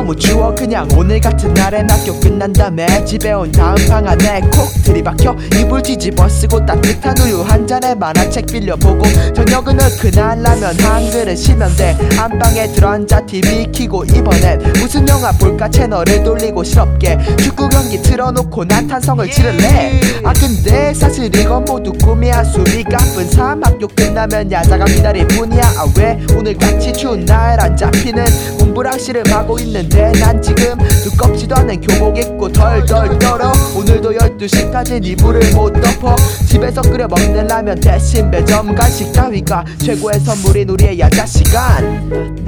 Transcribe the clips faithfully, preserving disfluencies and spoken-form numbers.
너무 추워. 그냥 오늘 같은 날엔 학교 끝난 다음에 집에 온 다음 방 안에 콕 들이박혀 이불 뒤집어 쓰고 따뜻한 우유 한 잔에 만화책 빌려보고 저녁은 얼큰한 라면 한 그릇이면 돼. 안방에 들어앉아 티비 켜고 이번엔 무슨 영화 볼까 채널을 돌리고 실없게 축구 경기 틀어놓고 난 탄성을 치를래. 아 근데 사실 이건 모두 꿈이야. 숨이 가쁜 삶 학교 끝나면 야자가 기다릴 뿐이야. 아 왜 오늘같이 추운 날 안 잡히는 공부랑 씨름하고 있는데 난 지금 두껍지도 않은 교복 입고 덜덜 떨어. 오늘도 열두 시까지 이불을 못 덮어. 집에서 끓여 먹는 라면 대신 매점 간식 따위가 최고의 선물인 우리의 야자 시간.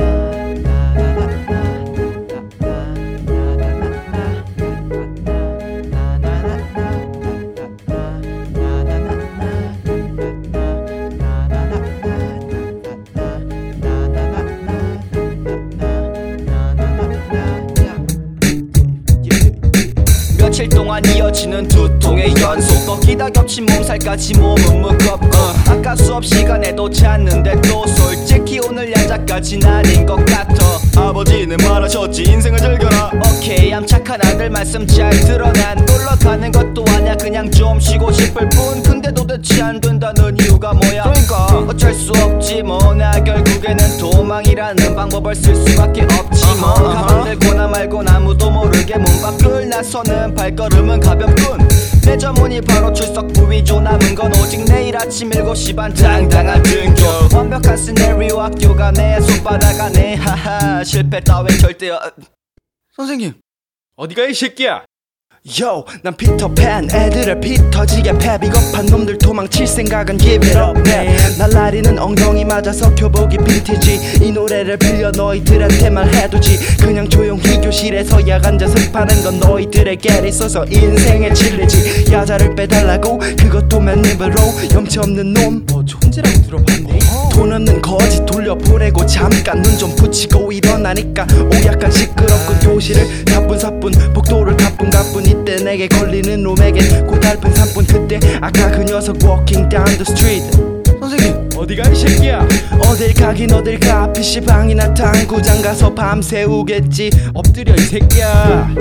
며칠 동안 이어지는 두통의 연속. 거기다 겹친 몸살까지 몸은 무겁고 uh. 아까 수업 시간에도 잤는데 또 솔직히 오늘 야자까지 날인 것 같아. 아버지는 말하셨지 인생을 즐겨라. 오케이 암착한 아들 말씀 잘 들어. 난 놀러 가는 것도 아냐 그냥 좀 쉬고 싶을 뿐. 근데 도대체 안 된다는 이유가 뭐야. 그러니까 어쩔 수 없지 뭐. 나 결국에는 도망이라는 방법을 쓸 수밖에 없지 뭐. uh-huh. 가방 들거나 말고 아무도 모르게 문 밖을 나서는 발걸음은 가볍군. 매점 문이 바로 출석부 위조. 남은 건 오직 내일 아침 일곱 시 반 당당한 등교. 완벽한 시나리오 학교가 내 손바닥 안에 하하 실패 따윈 절대 어... 선생님 어디가 이 새끼야. Yo, 난 피터팬. 애들을 피 터지게 패. 비겁한 놈들 도망칠 생각은 give it up man. 날라리는 엉덩이 맞아서 교복이 빈티지. 이 노래를 빌려 너희들한테 말해두지. 그냥 조용히 교실에서 야간 자습하는 건 너희들에게 있어서 인생의 진리지. 야자를 빼달라고 그것도 맨입으로. 염치 없는 놈 뭐 존재라고 들어봤네. 돈 없는 거짓 돌려보내고 잠깐 눈 좀 붙이고 일어나니까 오 약간 시끄럽고 교실을 사뿐사뿐 복도를 가뿐가뿐. 이때 내게 걸리는 놈에겐 고달픈 산뿐. 그때 아까 그 녀석 walking down the street. 선생님 어디가 이 새끼야. 어딜 가긴 어딜 가. 피시방이나 당구장 가서 밤새우겠지. 엎드려 이 새끼야.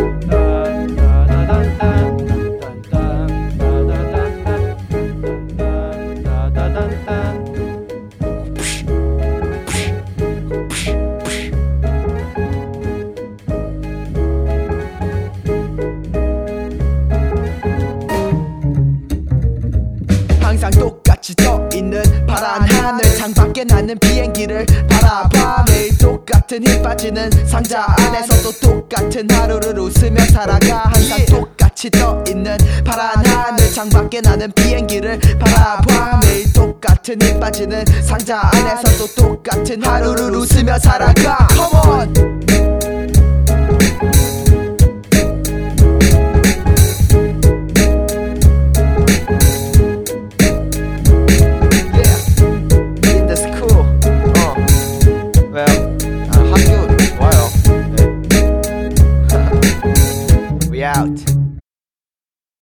항상 똑같이 떠있는 파란 하늘. 창밖에 나는 비행기를 바라봐. 매일 똑같은 힘 빠지는 상자 안에서도 똑같은 하루를 웃으며 살아가. 항상 똑같이 떠있는 파란 하늘. 창밖에 나는 비행기를 바라봐. 매일 똑같은 힘 빠지는 상자 안에서도 똑같은 하루를 웃으며 살아가. Come on.